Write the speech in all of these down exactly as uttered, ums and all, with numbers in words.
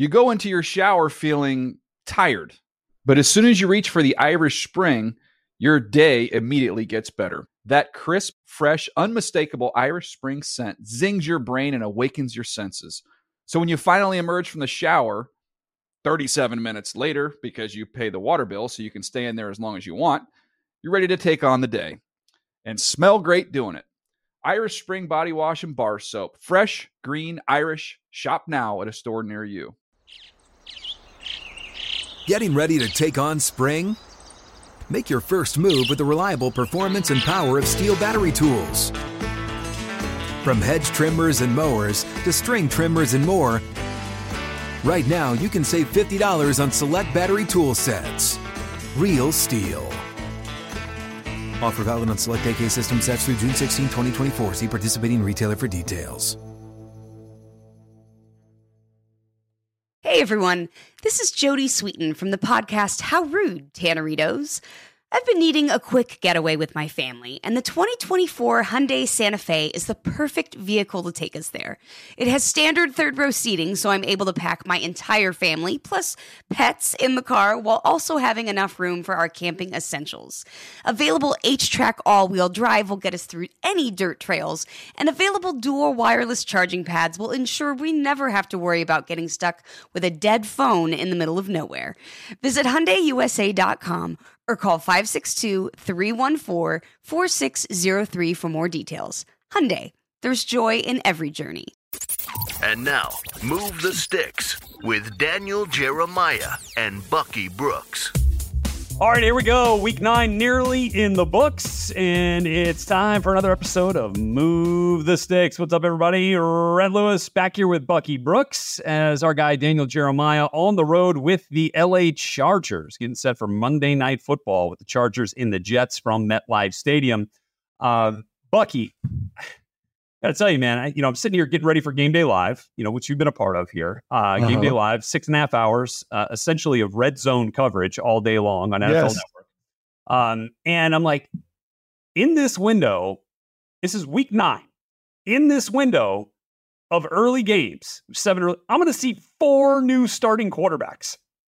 You go into your shower feeling tired, but as soon as you reach for the Irish Spring, your day immediately gets better. That crisp, fresh, unmistakable Irish Spring scent zings your brain and awakens your senses. So when you finally emerge from the shower, thirty-seven minutes later, because you pay the water bill so you can stay in there as long as you want, you're ready to take on the day and smell great doing it. Irish Spring Body Wash and Bar Soap. Fresh, green, Irish. Shop now at a store near you. Getting ready to take on spring? Make your first move with the reliable performance and power of Steel battery tools. From hedge trimmers and mowers to string trimmers and more, right now you can save fifty dollars on select battery tool sets. Real Steel. Offer valid on select A K system sets through June sixteenth, twenty twenty-four. See participating retailer for details. Hey everyone, this is Jodie Sweetin from the podcast How Rude, Tanneritos. I've been needing a quick getaway with my family, and the twenty twenty-four Hyundai Santa Fe is the perfect vehicle to take us there. It has standard third-row seating, so I'm able to pack my entire family, plus pets, in the car, while also having enough room for our camping essentials. Available H-Track all-wheel drive will get us through any dirt trails, and available dual wireless charging pads will ensure we never have to worry about getting stuck with a dead phone in the middle of nowhere. Visit Hyundai U S A dot com or call five six two, three one four, four six zero three for more details. Hyundai, there's joy in every journey. And now, Move the Sticks with Daniel Jeremiah and Bucky Brooks. All right, here we go. Week nine nearly in the books, and it's time for another episode of Move the Sticks. What's up, everybody? Red Lewis back here with Bucky Brooks as our guy Daniel Jeremiah on the road with the L A Chargers, getting set for Monday Night Football with the Chargers in the Jets from MetLife Stadium. Uh, Bucky, gotta tell you, man, I, you know, I'm sitting here getting ready for Game Day Live, you know, which you've been a part of here. Uh, uh-huh. Game Day Live, six and a half hours, uh, essentially of red zone coverage all day long on N F L yes. Network. Um, and I'm like, in this window, this is week nine. In this window of early games, seven, early, I'm going to see four new starting quarterbacks.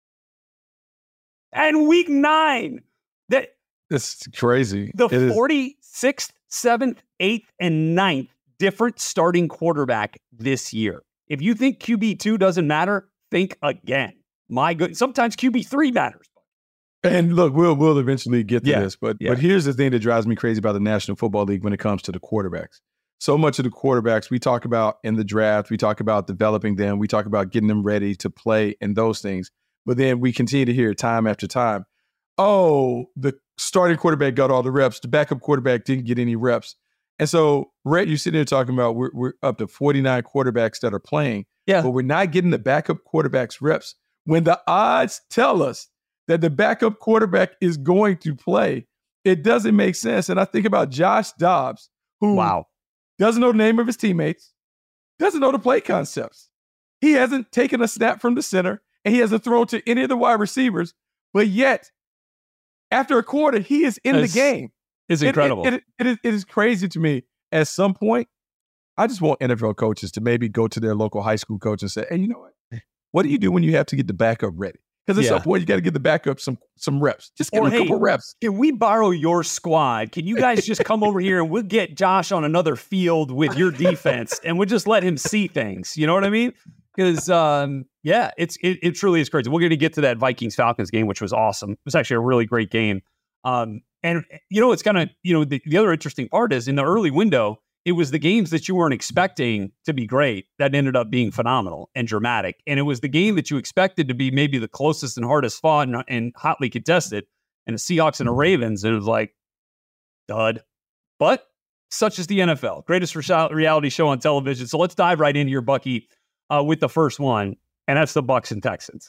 And week nine, that it's crazy. The it forty-sixth, seventh, eighth, and ninth different starting quarterback this year. If you think Q B two doesn't matter, think again. My good, sometimes Q B three matters. And look, we'll we'll eventually get to yeah, this, but yeah. but here's the thing that drives me crazy about the National Football League when it comes to the quarterbacks. So much of the quarterbacks we talk about in the draft, we talk about developing them, we talk about getting them ready to play and those things. But then we continue to hear time after time, oh, the starting quarterback got all the reps, the backup quarterback didn't get any reps. And so, Rhett, you're sitting there talking about we're, we're up to forty-nine quarterbacks that are playing, yeah. but we're not getting the backup quarterbacks reps. When the odds tell us that the backup quarterback is going to play, it doesn't make sense. And I think about Josh Dobbs, who wow. doesn't know the name of his teammates, doesn't know the play concepts. He hasn't taken a snap from the center, and he hasn't thrown to any of the wide receivers, but yet, after a quarter, he is in it's, the game. It's incredible. It, it, it, it, is, it is crazy to me. At some point, I just want N F L coaches to maybe go to their local high school coach and say, hey, you know what? What do you do when you have to get the backup ready? Because at yeah. some point, you got to give the backup some some reps. Just give or, him a hey, couple reps. Can we borrow your squad? Can you guys just come over here and we'll get Josh on another field with your defense and we'll just let him see things. You know what I mean? Because, um, yeah, it's it, it truly is crazy. We're going to get to that Vikings-Falcons game, which was awesome. It was actually a really great game. Um, and, you know, it's kind of, you know, the, the other interesting part is in the early window, it was the games that you weren't expecting to be great that ended up being phenomenal and dramatic. And it was the game that you expected to be maybe the closest and hardest fought and, and hotly contested, and the Seahawks and the Ravens. And it was like, dud. But such is the N F L. Greatest reality show on television. So let's dive right into your Bucky uh, with the first one, and that's the Bucs and Texans.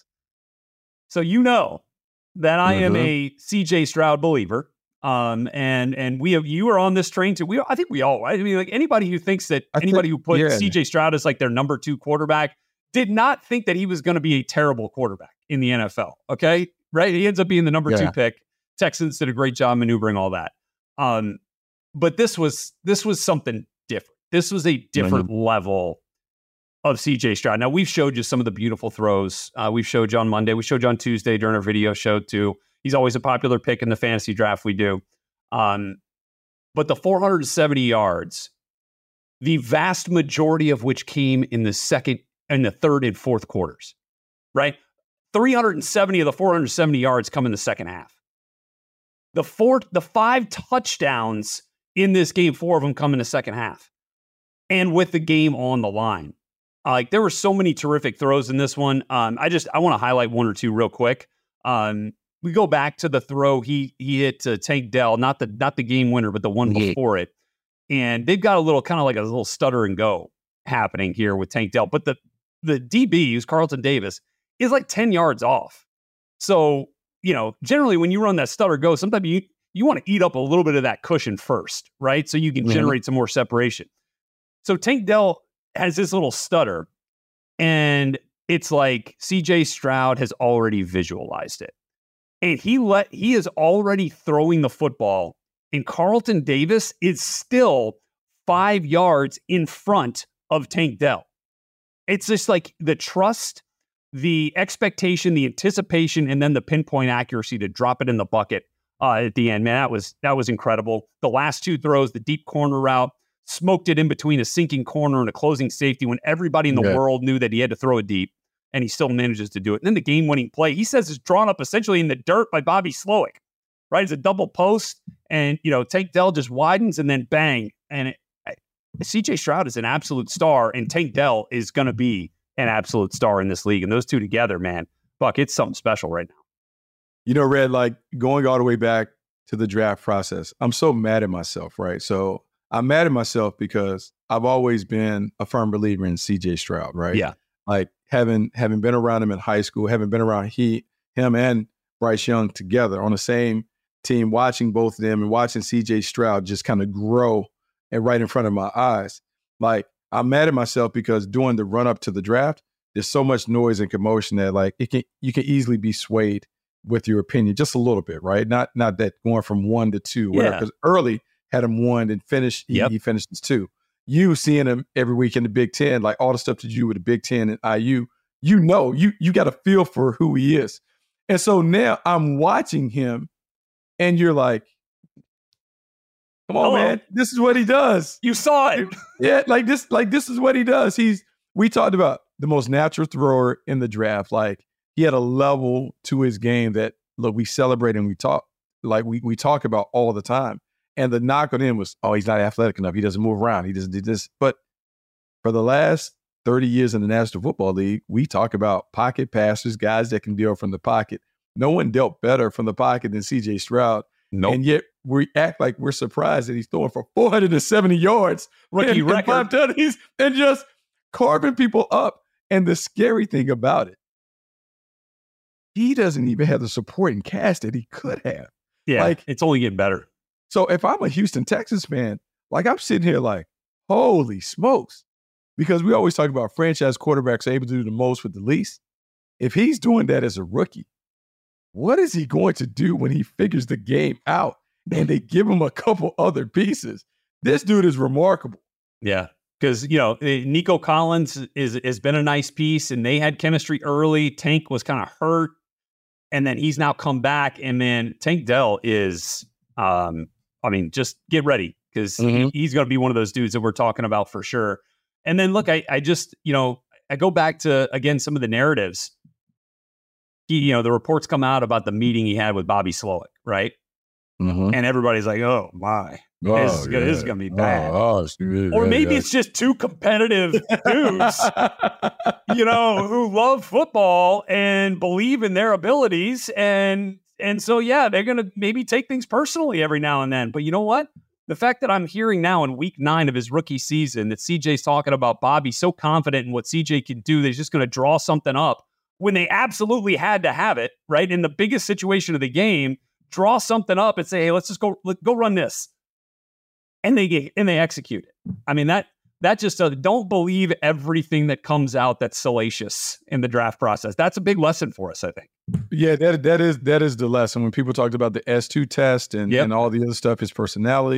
So you know that I mm-hmm. am a C J Stroud believer. Um, and, and we have, you are on this train too. We, I think we all, right? I mean, like anybody who thinks that I anybody think, who put yeah. C J Stroud as like their number two quarterback did not think that he was going to be a terrible quarterback in the N F L. Okay. Right. He ends up being the number yeah. two pick. Texans did a great job maneuvering all that. Um, but this was, this was something different. This was a different mm-hmm. level of C J Stroud. Now, we've showed you some of the beautiful throws. Uh, we've showed you on Monday. We showed you on Tuesday during our video show, too. He's always a popular pick in the fantasy draft we do. Um, but the four hundred seventy yards, the vast majority of which came in the second and the third and fourth quarters, right? three hundred seventy of the four hundred seventy yards come in the second half. The four, the five touchdowns in this game, four of them come in the second half. And with the game on the line. Uh, like there were so many terrific throws in this one. Um, I just, I want to highlight one or two real quick. Um, we go back to the throw he he hit uh, Tank Dell, not the not the game winner, but the one before it. And they've got a little kind of like a little stutter and go happening here with Tank Dell. But the the D B, who's Carlton Davis, is like ten yards off. So, you know, generally when you run that stutter go, sometimes you you want to eat up a little bit of that cushion first, right? So you can mm-hmm. generate some more separation. So Tank Dell has this little stutter, and it's like C J Stroud has already visualized it. And he let he is already throwing the football, and Carlton Davis is still five yards in front of Tank Dell. It's just like the trust, the expectation, the anticipation, and then the pinpoint accuracy to drop it in the bucket uh, at the end. Man, that was that was incredible. The last two throws, the deep corner route, smoked it in between a sinking corner and a closing safety when everybody in the yeah. world knew that he had to throw it deep, and he still manages to do it. And then the game-winning play, he says, is drawn up essentially in the dirt by Bobby Slowick, right? It's a double post, and, you know, Tank Dell just widens, and then bang. And it, C J Stroud is an absolute star, and Tank Dell is going to be an absolute star in this league. And those two together, man, Buck, it's something special right now. You know, Red, like going all the way back to the draft process, I'm so mad at myself, right? So I'm mad at myself because I've always been a firm believer in C J Stroud, right? Yeah. Like having having been around him in high school, having been around he, him and Bryce Young together on the same team, watching both of them and watching C J Stroud just kind of grow and right in front of my eyes. Like, I'm mad at myself because during the run up to the draft, there's so much noise and commotion that like it can you can easily be swayed with your opinion just a little bit, right? Not not that going from one to two, whatever. Because yeah. early had him one and finished, he, yep. he finished as two. You seeing him every week in the Big Ten, like all the stuff that you do with the Big Ten and I U, you know, you you got a feel for who he is. And so now I'm watching him and you're like, come on, Hello. man. This is what he does. You saw it. Yeah, like this, like this is what he does. He's we talked about the most natural thrower in the draft. Like he had a level to his game that look, we celebrate and we talk like we we talk about all the time. And the knock on him was, oh, he's not athletic enough. He doesn't move around. He doesn't do this. But for the last thirty years in the National Football League, we talk about pocket passers, guys that can deal from the pocket. No one dealt better from the pocket than C J Stroud. Nope. And yet we act like we're surprised that he's throwing for four hundred seventy yards, rookie and, record, and five tutties, and just carving people up. And the scary thing about it, he doesn't even have the supporting cast that he could have. Yeah, like it's only getting better. So if I'm a Houston Texans fan, like I'm sitting here like, holy smokes, because we always talk about franchise quarterbacks are able to do the most with the least. If he's doing that as a rookie, what is he going to do when he figures the game out and they give him a couple other pieces? This dude is remarkable. Yeah, because, you know, Nico Collins is has been a nice piece, and they had chemistry early. Tank was kind of hurt, and then he's now come back. And then Tank Dell is, um, I mean, just get ready because mm-hmm. he, he's going to be one of those dudes that we're talking about for sure. And then, look, I, I just, you know, I go back to, again, some of the narratives. He, you know, the reports come out about the meeting he had with Bobby Slowick, right? Mm-hmm. And everybody's like, oh, my. Oh, this is yeah. going to be bad. Oh, oh, or maybe yeah. it's just two competitive dudes, you know, who love football and believe in their abilities. And and so, yeah, they're going to maybe take things personally every now and then. But you know what? The fact that I'm hearing now in week nine of his rookie season that C J's talking about Bobby so confident in what C J can do that he's just going to draw something up when they absolutely had to have it, right? In the biggest situation of the game, draw something up and say, hey, let's just go, let, go run this. And they get, and they execute it. I mean, that that just uh, don't believe everything that comes out that's salacious in the draft process. That's a big lesson for us, I think. Yeah, that that is that is the lesson. When people talked about the S two test and, yep. and all the other stuff, his personality,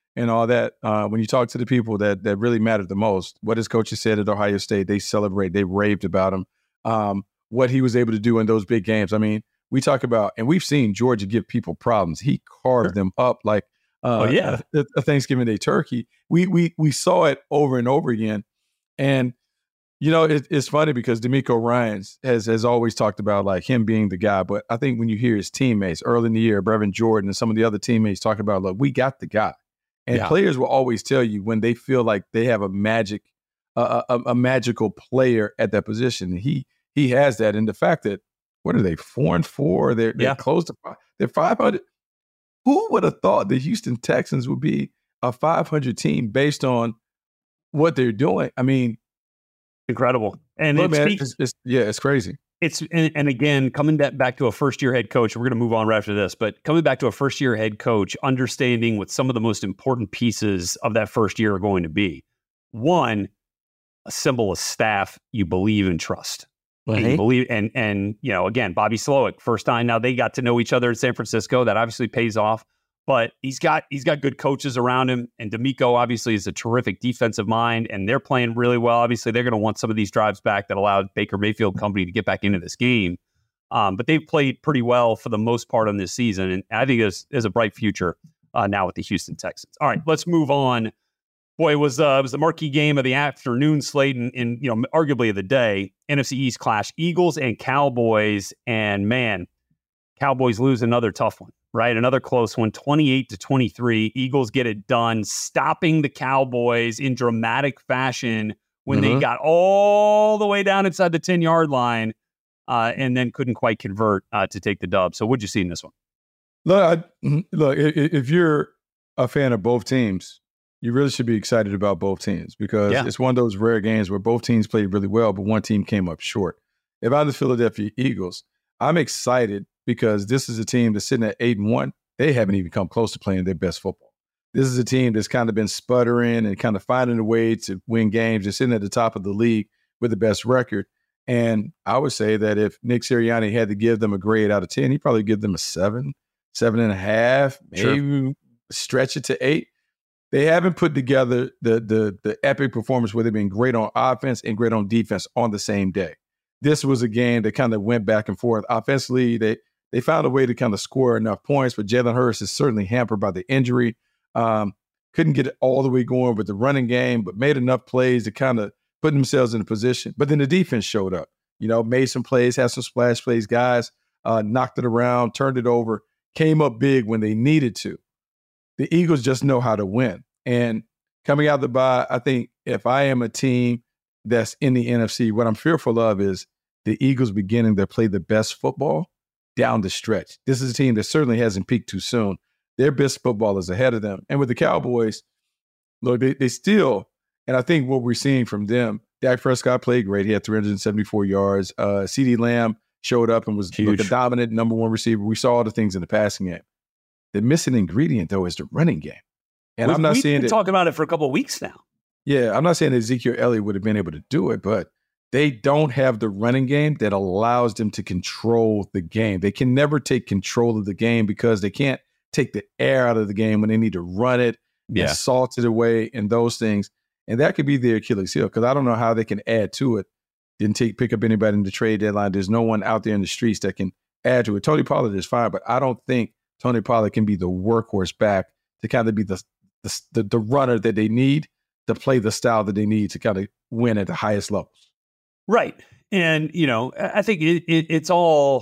and all that. Uh, when you talk to the people that that really matter the most, what his coaches said at Ohio State, they celebrate, they raved about him. Um, what he was able to do in those big games. I mean, we talk about, and we've seen Georgia give people problems. He carved them up like uh, oh, yeah. a, a Thanksgiving Day turkey. We we we saw it over and over again. And, you know, it, it's funny because D'Amico Ryans has, has always talked about like him being the guy. But I think when you hear his teammates early in the year, Brevin Jordan and some of the other teammates talking about, look, we got the guy. And Yeah. players will always tell you when they feel like they have a magic, uh, a, a magical player at that position. He he has that. And the fact that, what are they, four and four? They're, they're Yeah. close to five. They're five hundred. Who would have thought the Houston Texans would be a five hundred team based on what they're doing? I mean, Incredible. And look, it man, speaks, it's, it's, yeah, it's crazy. It's and, and again, coming back, back to a first year head coach, we're going to move on right after this, but coming back to a first year head coach, understanding what some of the most important pieces of that first year are going to be. One, assemble a staff you believe and trust. And you believe, and and you know, again, Bobby Slowick, first time now they got to know each other in San Francisco. That obviously pays off. But he's got he's got good coaches around him, and D'Amico obviously is a terrific defensive mind, and they're playing really well. Obviously, they're going to want some of these drives back that allowed Baker Mayfield Company to get back into this game. Um, but they've played pretty well for the most part on this season, and I think there's, there's a bright future uh, now with the Houston Texans. All right, let's move on. Boy, it was uh, it was the marquee game of the afternoon slate, and, and you know, arguably of the day. N F C East clash: Eagles and Cowboys, and man, Cowboys lose another tough one. Right, another close one, twenty-eight to twenty-three. Eagles get it done, stopping the Cowboys in dramatic fashion when Mm-hmm. they got all the way down inside the ten-yard line, uh, and then couldn't quite convert uh, to take the dub. So, what'd you see in this one? Look, I, look, i- i- if you're a fan of both teams, you really should be excited about both teams because Yeah. it's one of those rare games where both teams played really well, but one team came up short. If I'm the Philadelphia Eagles, I'm excited because this is a team that's sitting at eight and one. They haven't even come close to playing their best football. This is a team that's kind of been sputtering and kind of finding a way to win games. They're sitting at the top of the league with the best record. And I would say that if Nick Sirianni had to give them a grade out of ten, he'd probably give them a seven, seven and a half, maybe Sure. stretch it to eight. They haven't put together the the the epic performance where they've been great on offense and great on defense on the same day. This was a game that kind of went back and forth. Offensively, they they found a way to kind of score enough points, but Jalen Hurts is certainly hampered by the injury. Um, couldn't get it all the way going with the running game, but made enough plays to kind of put themselves in a position. But then the defense showed up, you know, made some plays, had some splash plays, guys, uh, knocked it around, turned it over, came up big when they needed to. The Eagles just know how to win. And coming out the bye, I think if I am a team that's in the N F C, what I'm fearful of is the Eagles beginning to play the best football down the stretch. This is a team that certainly hasn't peaked too soon. Their best football is ahead of them. And with the Cowboys, look, they, they still, and I think what we're seeing from them, Dak Prescott played great. He had three hundred seventy-four yards. Uh, CeeDee Lamb showed up and was Huge. like a dominant number one receiver. We saw all the things in the passing game. The missing ingredient, though, is the running game. And We've- I'm not we've saying been that, talking about it for a couple of weeks now. yeah, I'm not saying that Ezekiel Elliott would have been able to do it, but they don't have the running game that allows them to control the game. They can never take control of the game because they can't take the air out of the game when they need to run it Yeah. and salt it away and those things. And that could be their Achilles heel because I don't know how they can add to it. Didn't take pick up anybody in the trade deadline. There's no one out there in the streets that can add to it. Tony Pollard is fine, but I don't think Tony Pollard can be the workhorse back to kind of be the the, the, the runner that they need to play the style that they need to kind of win at the highest levels. Right. And, you know, I I think it, it, it's all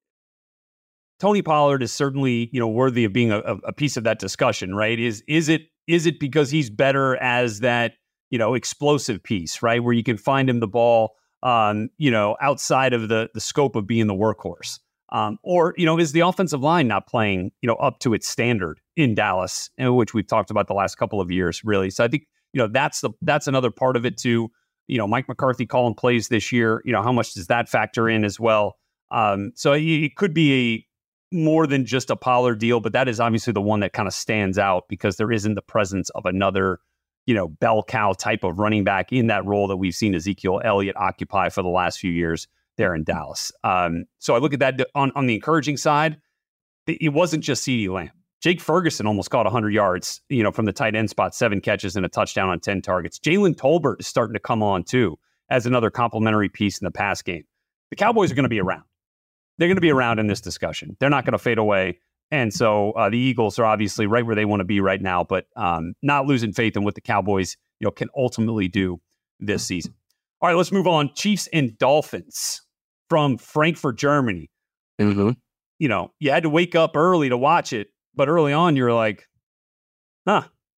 Tony Pollard is certainly, you know, worthy of being a, a piece of that discussion, right? Is is it is it because he's better as that, you know, explosive piece, right? Where you can find him the ball, um, you know, outside of the the scope of being the workhorse. Um, or, you know, is the offensive line not playing, you know, up to its standard in Dallas, and which we've talked about the last couple of years, really. So I think, you know, that's the that's another part of it too. You know, Mike McCarthy calling plays this year, you know, how much does that factor in as well? Um, so it, it could be a more than just a Pollard deal, but that is obviously the one that kind of stands out because there isn't the presence of another, you know, bell cow type of running back in that role that we've seen Ezekiel Elliott occupy for the last few years there in Dallas. Um, so I look at that on, on the encouraging side. It wasn't just CeeDee Lamb. Jake Ferguson almost caught one hundred yards, you know, from the tight end spot, seven catches and a touchdown on ten targets. Jalen Tolbert is starting to come on too as another complementary piece in the pass game. The Cowboys are going to be around. They're going to be around in this discussion. They're not going to fade away. And so uh, the Eagles are obviously right where they want to be right now, but um, not losing faith in what the Cowboys, you know, can ultimately do this season. All right, let's move on. Chiefs and Dolphins from Frankfurt, Germany. Mm-hmm. You know, you had to wake up early to watch it, but early on you're like, huh.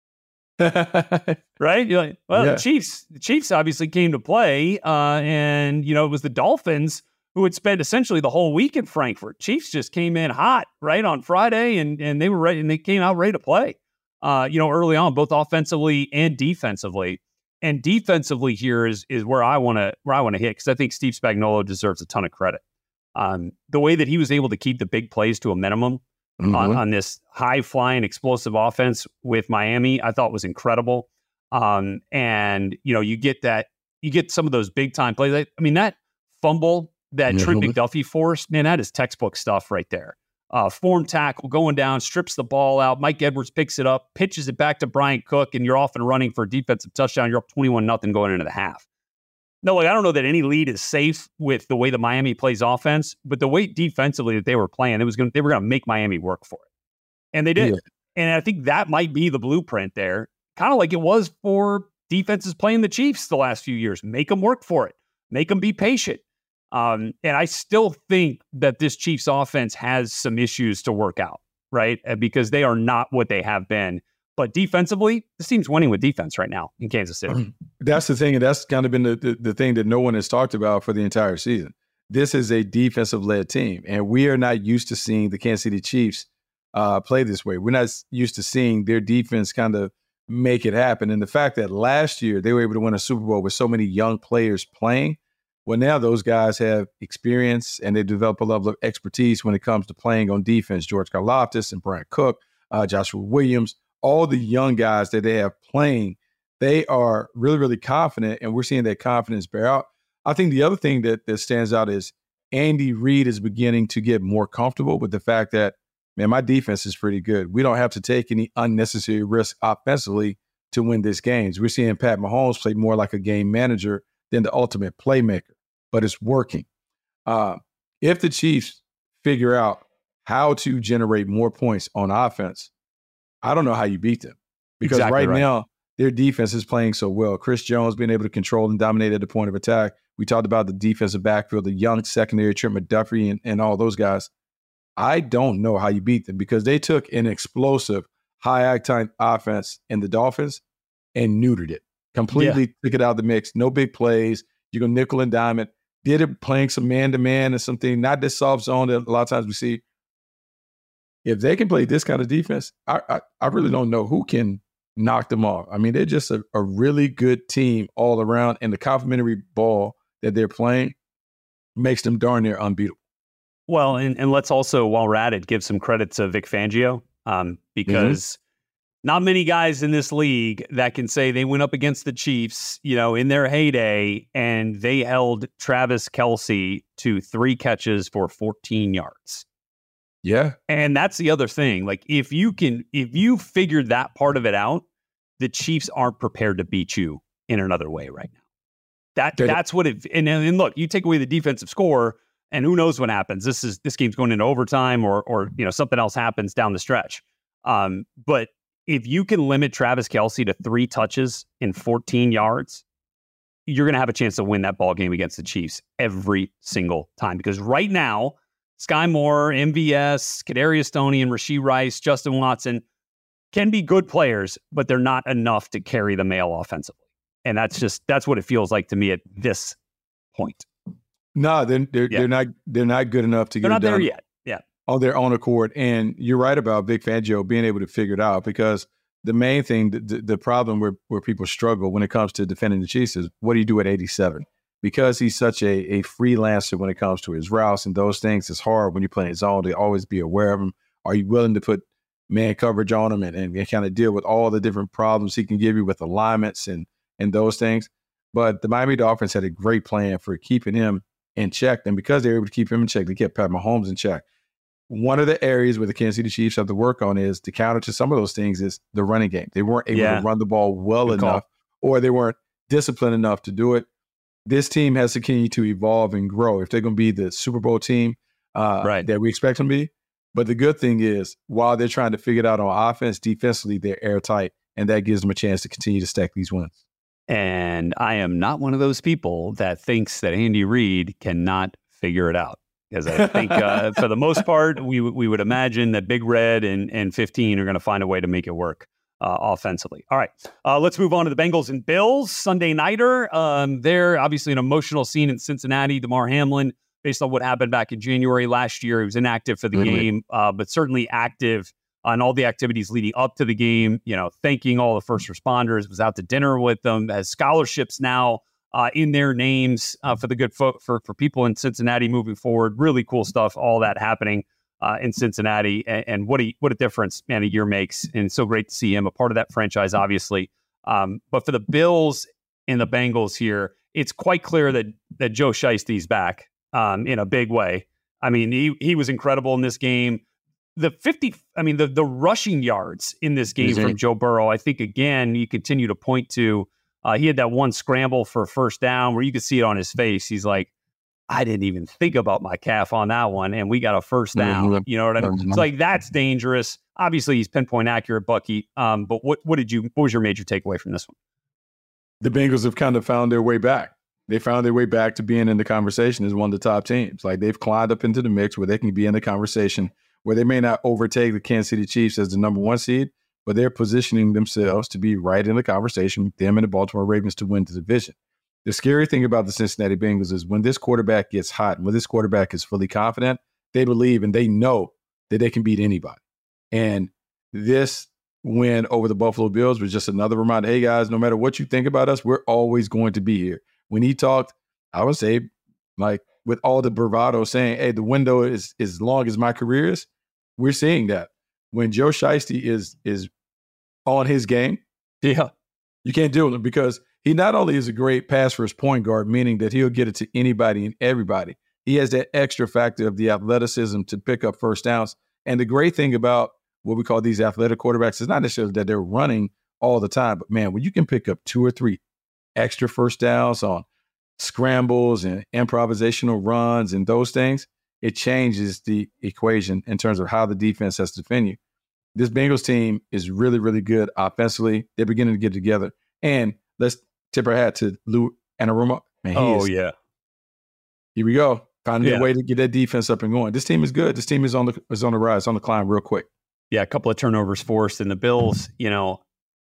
Right? You're like, well, yeah. the Chiefs, the Chiefs obviously came to play, uh, and, you know, it was the Dolphins who had spent essentially the whole week in Frankfurt. Chiefs just came in hot, right, on Friday, and and they were ready, and they came out ready to play, uh, you know, early on, both offensively and defensively. And defensively here is is where I want to where I want to hit, because I think Steve Spagnuolo deserves a ton of credit. Um, the way that he was able to keep the big plays to a minimum mm-hmm. on, on this high-flying, explosive offense with Miami, I thought was incredible. Um, and, you know, you get that, you get some of those big-time plays. I, I mean, that fumble that mm-hmm. Trent McDuffie forced, man, that is textbook stuff right there. Uh, form tackle, going down, strips the ball out. Mike Edwards picks it up, pitches it back to Brian Cook, and you're off and running for a defensive touchdown. You're up twenty-one nothing going into the half. No, like, I don't know that any lead is safe with the way the Miami plays offense, but the way defensively that they were playing, it was going they were going to make Miami work for it. And they did. Yeah. And I think that might be the blueprint there, kind of like it was for defenses playing the Chiefs the last few years. Make them work for it. Make them be patient. Um, and I still think that this Chiefs offense has some issues to work out, right? Because they are not what they have been. But defensively, this team's winning with defense right now in Kansas City. That's the thing, and that's kind of been the, the, the thing that no one has talked about for the entire season. This is a defensive-led team, and we are not used to seeing the Kansas City Chiefs uh, play this way. We're not used to seeing their defense kind of make it happen. And the fact that last year they were able to win a Super Bowl with so many young players playing, well, now those guys have experience and they develop a level of expertise when it comes to playing on defense. George Karlaftis and Brian Cook, uh, Joshua Williams, all the young guys that they have playing, they are really, really confident, and we're seeing that confidence bear out. I think the other thing that, that stands out is Andy Reid is beginning to get more comfortable with the fact that, man, my defense is pretty good. We don't have to take any unnecessary risk offensively to win these games. We're seeing Pat Mahomes play more like a game manager than the ultimate playmaker, but it's working. Uh, if the Chiefs figure out how to generate more points on offense, I don't know how you beat them, because exactly right, right now their defense is playing so well. Chris Jones being able to control and dominate at the point of attack. We talked about the defensive backfield, the young secondary, Trent McDuffie and, and all those guys. I don't know how you beat them, because they took an explosive, high-octane offense in the Dolphins and neutered it. Completely yeah. took it out of the mix. No big plays. You go nickel and dime it. Did it playing some man-to-man and something, not this soft zone that a lot of times we see. If they can play this kind of defense, I, I, I really don't know who can knock them off. I mean, they're just a, a really good team all around, and the complementary ball that they're playing makes them darn near unbeatable. Well, and, and let's also, while we're at it, give some credit to Vic Fangio, um, because mm-hmm. not many guys in this league that can say they went up against the Chiefs, you know, in their heyday, and they held Travis Kelce to three catches for fourteen yards. Yeah. And that's the other thing. Like, if you can, if you figured that part of it out, the Chiefs aren't prepared to beat you in another way right now. That Did that's it. what it, and, and look, you take away the defensive score, and who knows what happens. This is, this game's going into overtime, or, or, you know, something else happens down the stretch. Um, but if you can limit Travis Kelce to three touches in fourteen yards, you're going to have a chance to win that ball game against the Chiefs every single time. Because right now, Sky Moore, M V S, Kadarius Toney, and Rashee Rice, Justin Watson can be good players, but they're not enough to carry the mail offensively. And that's just, that's what it feels like to me at this point. No, they're they're, yeah. they're not they're not good enough to they're get not it done there yet. Yeah, on their own accord. And you're right about Vic Fangio being able to figure it out, because the main thing, the, the problem where where people struggle when it comes to defending the Chiefs is, what do you do at eighty-seven? Because he's such a, a freelancer when it comes to his routes and those things, it's hard when you're playing zone to always be aware of him. Are you willing to put man coverage on him and, and kind of deal with all the different problems he can give you with alignments and and those things? But the Miami Dolphins had a great plan for keeping him in check. And because they were able to keep him in check, they kept Pat Mahomes in check. one of the areas where the Kansas City Chiefs have to work on is the counter to some of those things is the running game. They weren't able yeah. to run the ball well Good enough, call. or they weren't disciplined enough to do it. This team has to continue to evolve and grow if they're going to be the Super Bowl team uh, right. that we expect them to be. But the good thing is, while they're trying to figure it out on offense, defensively, they're airtight, and that gives them a chance to continue to stack these wins. And I am not one of those people that thinks that Andy Reid cannot figure it out. Because I think uh, for the most part, we we would imagine that Big Red and, and fifteen are going to find a way to make it work uh, offensively. All right, uh, let's move on to the Bengals and Bills. Sunday nighter. Um, they're obviously an emotional scene in Cincinnati. Damar Hamlin, based on what happened back in January last year, he was inactive for the mm-hmm. game, uh, but certainly active on all the activities leading up to the game. You know, thanking all the first responders, was out to dinner with them, has scholarships now Uh, in their names uh, for the good fo- for for people in Cincinnati moving forward. Really cool stuff, all that happening uh, in Cincinnati, and, and what a what a difference man a year makes. And so great to see him a part of that franchise, obviously. Um, but for the Bills and the Bengals here, it's quite clear that that Joe Shiesty's back um, in a big way. I mean, he he was incredible in this game. The fifty, I mean, the the rushing yards in this game mm-hmm. from Joe Burrow, I think again you continue to point to. Uh, he had that one scramble for a first down where you could see it on his face. He's like, I didn't even think about my calf on that one, and we got a first down. Mm-hmm. You know what I mean? It's like, that's dangerous. Obviously, he's pinpoint accurate, Bucky. Um, but what what did you? What was your major takeaway from this one? The Bengals have kind of found their way back. They found their way back to being in the conversation as one of the top teams. Like, they've climbed up into the mix where they can be in the conversation, where they may not overtake the Kansas City Chiefs as the number one seed, but they're positioning themselves to be right in the conversation with them and the Baltimore Ravens to win the division. The scary thing about the Cincinnati Bengals is when this quarterback gets hot, when this quarterback is fully confident, they believe and they know that they can beat anybody. And this win over the Buffalo Bills was just another reminder, hey, guys, no matter what you think about us, we're always going to be here. When he talked, I would say, like, with all the bravado saying, hey, the window is as long as my career is, we're seeing that. When Joe Shiesty is is on his game, yeah, you can't deal with him because he not only is a great pass first point guard, meaning that he'll get it to anybody and everybody. He has that extra factor of the athleticism to pick up first downs. And the great thing about what we call these athletic quarterbacks is not necessarily that they're running all the time, but man, when you can pick up two or three extra first downs on scrambles and improvisational runs and those things, it changes the equation in terms of how the defense has to defend you. This Bengals team is really, really good offensively. They're beginning to get together. And let's tip our hat to Lou Anarumo. Man, he oh, is, yeah. Here we go. Finding yeah. a way to get that defense up and going. This team is good. This team is on the is on the rise, on the climb real quick. Yeah, a couple of turnovers forced. And the Bills, you know,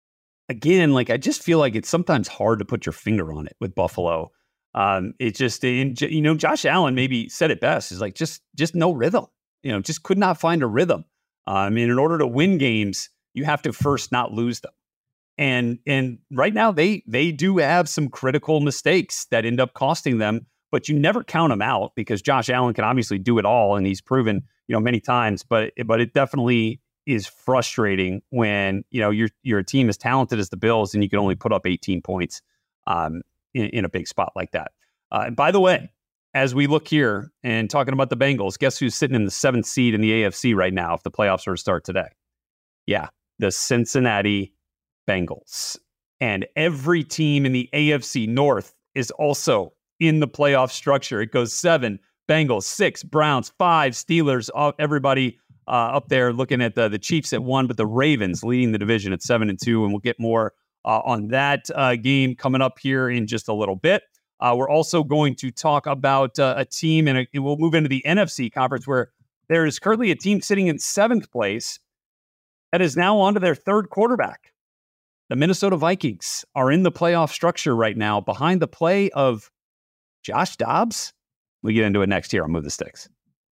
again, like, I just feel like it's sometimes hard to put your finger on it with Buffalo. Um, it just, you know, Josh Allen maybe said it best. Is like, just, just no rhythm. You know, just could not find a rhythm. Uh, I mean, in order to win games, you have to first not lose them. And and right now, they they do have some critical mistakes that end up costing them, but you never count them out because Josh Allen can obviously do it all, and he's proven, you know, many times. But but it definitely is frustrating when, you know, your your team as talented as the Bills and you can only put up eighteen points um, in, in a big spot like that. Uh, and by the way, as we look here and talking about the Bengals, guess who's sitting in the seventh seed in the A F C right now if the playoffs were to start today? Yeah, the Cincinnati Bengals. And every team in the A F C North is also in the playoff structure. It goes seven, Bengals, six, Browns, five, Steelers, everybody uh, up there looking at the, the Chiefs at one, but the Ravens leading the division at seven and two. And we'll get more uh, on that uh, game coming up here in just a little bit. Uh, we're also going to talk about uh, a team, and, a, and we'll move into the N F C conference where there is currently a team sitting in seventh place that is now on to their third quarterback. The Minnesota Vikings are in the playoff structure right now behind the play of Josh Dobbs. We get into it next here on Move the Sticks.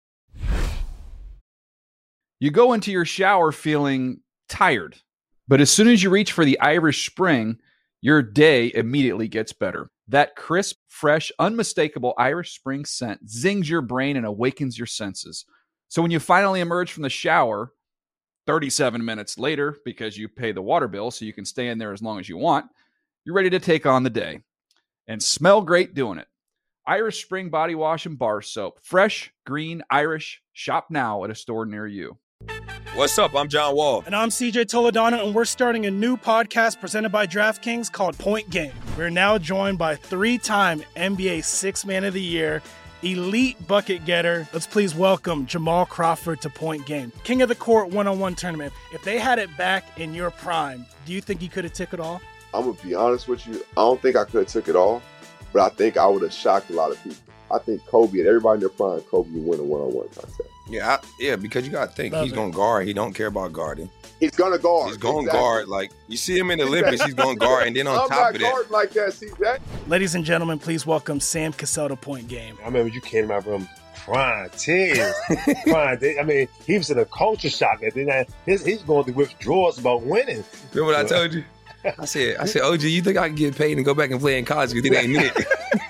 You go into your shower feeling tired, but as soon as you reach for the Irish Spring, your day immediately gets better. That crisp, fresh, unmistakable Irish Spring scent zings your brain and awakens your senses. So when you finally emerge from the shower, thirty-seven minutes later, because you pay the water bill so you can stay in there as long as you want, you're ready to take on the day and smell great doing it. Irish Spring Body Wash and Bar Soap. Fresh, green, Irish. Shop now at a store near you. What's up? I'm John Wall. And I'm C J Toledano, and we're starting a new podcast presented by DraftKings called Point Game. We're now joined by three-time N B A Sixth Man of the Year, elite bucket getter. Let's please welcome Jamal Crawford to Point Game. King of the Court one-on-one tournament. If they had it back in your prime, do you think you could have took it all? I'm going to be honest with you. I don't think I could have took it all, but I think I would have shocked a lot of people. I think Kobe and everybody in their prime, Kobe would win a one-on-one contest. Yeah, I, yeah, because you got to think, Love he's it. going to guard. He don't care about guarding. He's going to guard. He's going to exactly. guard. Like, you see him in the Olympics, he's going to guard. And then on I'm top not of that, guarding like that, C J. Ladies and gentlemen, please welcome Sam Cassell to Point Game. I remember you came in my room crying, tears, crying. I mean, he was in a culture shock. And then I, his, he's going through withdrawals about winning. remember what I told you? I said, I said, O G, you think I can get paid and go back and play in college because it ain't it?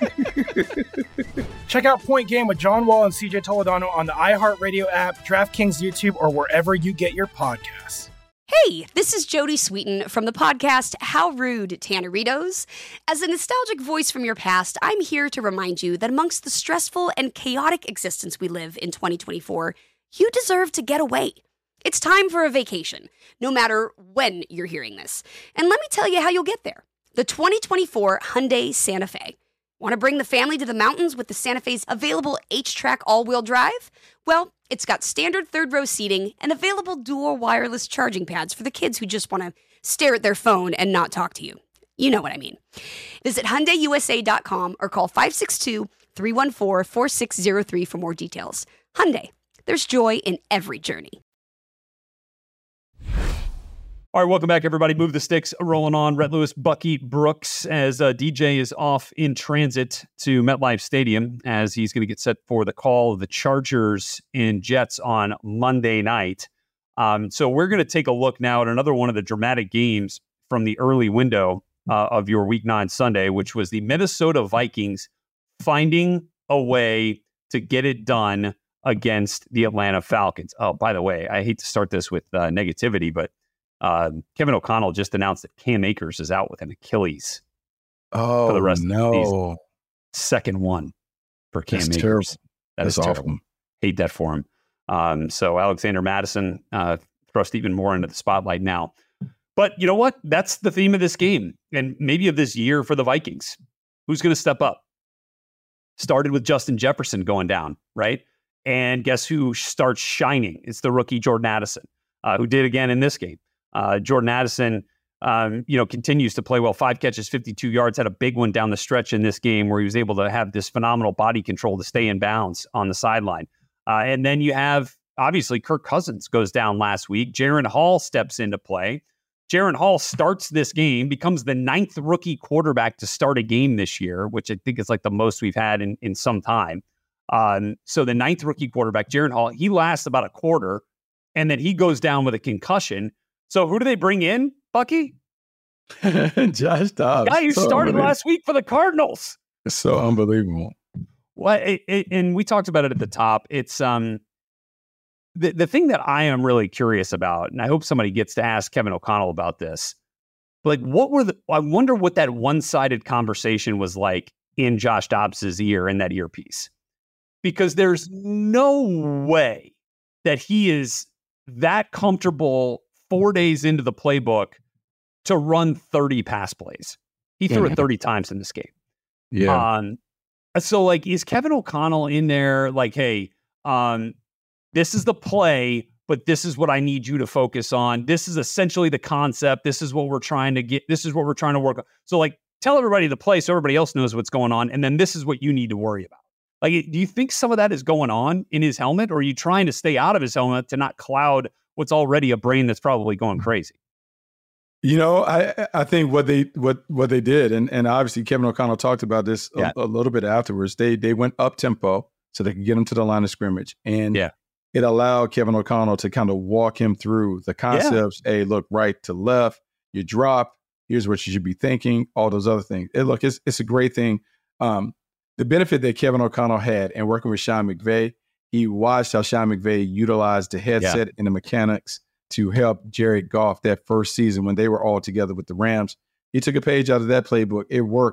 Check out Point Game with John Wall and C J Toledano on the iHeartRadio app, DraftKings YouTube, or wherever you get your podcasts. Hey, this is Jodie Sweetin from the podcast How Rude, Tanneritos. As a nostalgic voice from your past, I'm here to remind you that amongst the stressful and chaotic existence we live in twenty twenty-four, you deserve to get away. It's time for a vacation, no matter when you're hearing this. And let me tell you how you'll get there. The twenty twenty-four Hyundai Santa Fe. Want to bring the family to the mountains with the Santa Fe's available H-Track all-wheel drive? Well, it's got standard third-row seating and available dual wireless charging pads for the kids who just want to stare at their phone and not talk to you. You know what I mean. Visit Hyundai U S A dot com or call five six two, three one four, four six zero three for more details. Hyundai, there's joy in every journey. All right, welcome back, everybody. Move the Sticks rolling on. Rhett Lewis, Bucky Brooks, as uh, D J is off in transit to MetLife Stadium as he's going to get set for the call of the Chargers and Jets on Monday night. Um, so we're going to take a look now at another one of the dramatic games from the early window uh, of your Week nine Sunday, which was the Minnesota Vikings finding a way to get it done against the Atlanta Falcons. Oh, by the way, I hate to start this with uh, negativity, but Uh, Kevin O'Connell just announced that Cam Akers is out with an Achilles Oh, for the rest no. of the season. Second one for Cam That's Akers. terrible. That That's is terrible. awful. Hate that for him. Um, so Alexander Madison uh, thrust even more into the spotlight now. But you know what? That's the theme of this game and maybe of this year for the Vikings. Who's going to step up? Started with Justin Jefferson going down, right? And guess who starts shining? It's the rookie Jordan Addison, uh, who did again in this game. Uh, Jordan Addison, um, you know, continues to play well. Five catches, fifty-two yards, had a big one down the stretch in this game where he was able to have this phenomenal body control to stay in bounds on the sideline. Uh, and then you have, obviously, Kirk Cousins goes down last week. Jaren Hall steps into play. Jaren Hall starts this game, becomes the ninth rookie quarterback to start a game this year, which I think is like the most we've had in, in some time. Um, so the ninth rookie quarterback, Jaren Hall, he lasts about a quarter, and then he goes down with a concussion. So who do they bring in, Bucky? Josh Dobbs. Guy who So started unbelievable. last week for the Cardinals. It's so unbelievable. Well, it, it, and we talked about it at the top. It's um the the thing that I am really curious about, and I hope somebody gets to ask Kevin O'Connell about this. Like, what were the? I wonder what that one-sided conversation was like in Josh Dobbs's ear in that earpiece, because there's no way that he is that comfortable four days into the playbook to run thirty pass plays. He threw Yeah. it thirty times in this game. Yeah. Um, so like, is Kevin O'Connell in there like, hey, um, this is the play, but this is what I need you to focus on. This is essentially the concept. This is what we're trying to get. This is what we're trying to work on. So like, tell everybody the play so everybody else knows what's going on. And then this is what you need to worry about. Like, do you think some of that is going on in his helmet, or are you trying to stay out of his helmet to not cloud what's already a brain that's probably going crazy? You know, I I think what they what what they did, and, and obviously Kevin O'Connell talked about this a, Yeah. a little bit afterwards. They they went up tempo so they could get him to the line of scrimmage, and Yeah. it allowed Kevin O'Connell to kind of walk him through the concepts. Hey, look, right to left, you drop. Here's what you should be thinking. All those other things. It, look, it's it's a great thing. Um, the benefit that Kevin O'Connell had in working with Sean McVay, he watched how Sean McVay utilized the headset and the mechanics to help Jared Goff that first season when they were all together with the Rams. He took a page out of that playbook. It worked.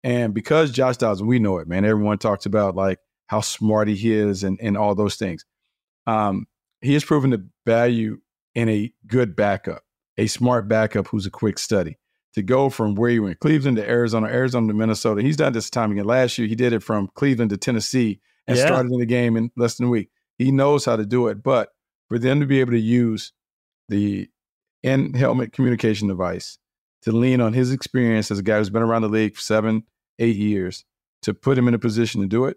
And because Josh Dobbs, we know it, man. Everyone talks about like how smart he is and, and all those things. Um, he has proven the value in a good backup, a smart backup who's a quick study. To go from where he went, Cleveland to Arizona, Arizona to Minnesota. He's done this time again. Last year, he did it from Cleveland to Tennessee and Yeah. started in the game in less than a week. He knows how to do it. But for them to be able to use the in-helmet communication device to lean on his experience as a guy who's been around the league for seven, eight years, to put him in a position to do it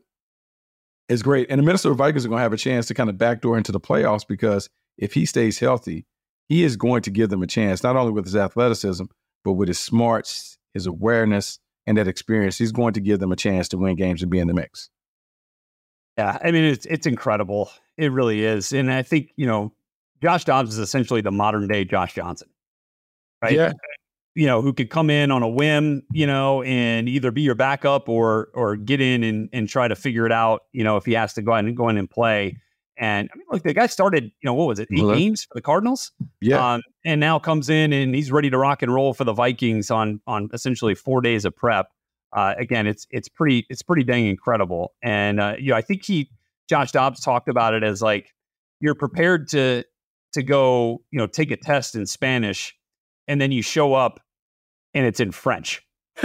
is great. And the Minnesota Vikings are going to have a chance to kind of backdoor into the playoffs because if he stays healthy, he is going to give them a chance, not only with his athleticism, but with his smarts, his awareness, and that experience. He's going to give them a chance to win games and be in the mix. Yeah, I mean, it's it's incredible. It really is. And I think, you know, Josh Dobbs is essentially the modern day Josh Johnson, right? Yeah. You know, who could come in on a whim, you know, and either be your backup or or get in and, and try to figure it out, you know, if he has to go in and go in and play. And I mean, look, the guy started, you know, what was it, eight Hello? games for the Cardinals? Yeah. Um, and now comes in and he's ready to rock and roll for the Vikings on on essentially four days of prep. Uh, again, it's it's pretty it's pretty dang incredible. And uh, you know, I think he Josh Dobbs talked about it as like you're prepared to to go, you know, take a test in Spanish, and then you show up and it's in French.